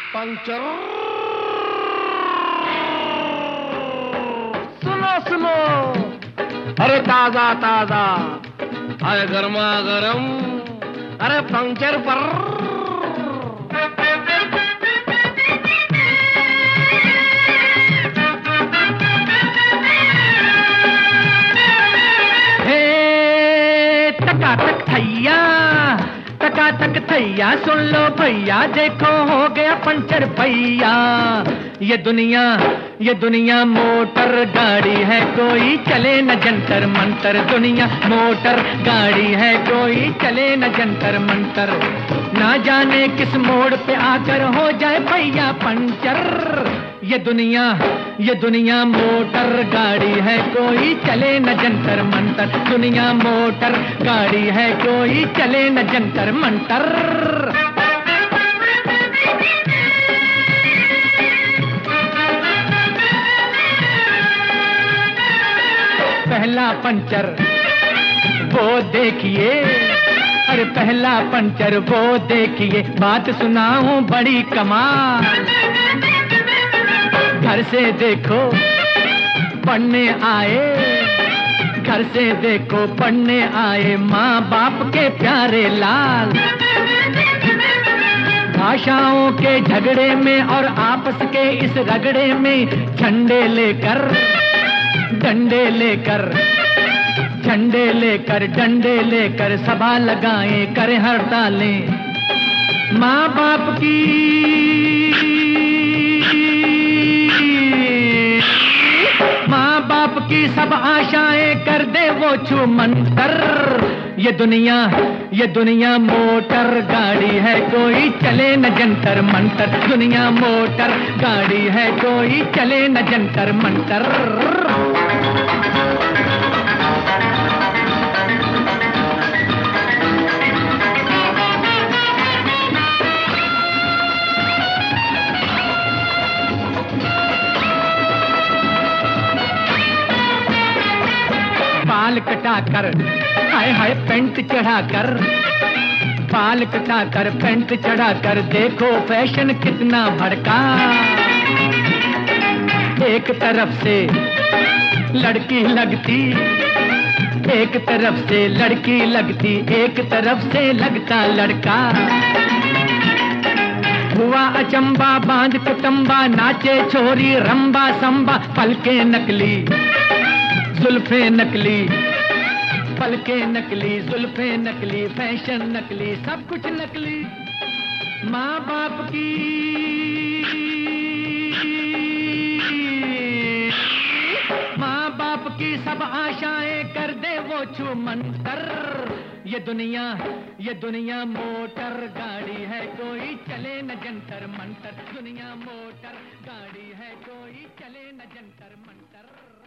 Puncture. सुनो सुनो, अरे ताजा ताजा, अरे गर्मा गर्म, अरे पंचर पर। हे टकाटक थैया, टकाटक थैया, सुन लो भैया, देखो हो गया पंचर भैया। ये दुनिया मोटर गाड़ी है, कोई चले न जंतर मंतर। दुनिया मोटर गाड़ी है, कोई चले न जंतर मंतर। ना जाने किस मोड़ पे आकर हो जाए भैया पंचर। ये दुनिया मोटर गाड़ी है, कोई चले न जंतर मंतर। दुनिया मोटर गाड़ी है, कोई चले न जंतर मंतर। पहला पंचर वो देखिए, अरे पहला पंचर वो देखिए, बात सुनाऊं बड़ी कमाल। घर से देखो पढ़ने आए, घर से देखो पढ़ने आए, माँ बाप के प्यारे लाल। भाषाओं के झगड़े में और आपस के इस रगड़े में झंडे लेकर, डंडे लेकर, झंडे लेकर, डंडे लेकर सभा लगाएं, करें हड़तालें। माँ बाप की सब आशाएं कर दे वो छू मंतर। ये दुनिया मोटर गाड़ी है, कोई चले न जंतर मंतर। दुनिया मोटर गाड़ी है, कोई चले न जंतर मंतर। बाल कटाकर, हाय हाय पेंट चढ़ाकर, बाल कटाकर पेंट चढ़ाकर, देखो फैशन कितना भड़का। एक तरफ से लड़की लगती, एक तरफ से लड़की लगती, एक तरफ से लगता लड़का। हुआ अचंबा बांध कुटुंबा, नाचे छोरी रंबा संबा। पलके नकली जुल्फे नकली, पलके नकली, जुल्फे नकली, फैशन नकली, सब कुछ नकली। माँ बाप की सब आशाएं कर दे वो छू मंतर। ये दुनिया मोटर गाड़ी है, कोई चले न जंतर मंतर। दुनिया मोटर गाड़ी है, कोई चले न जंतर मंतर।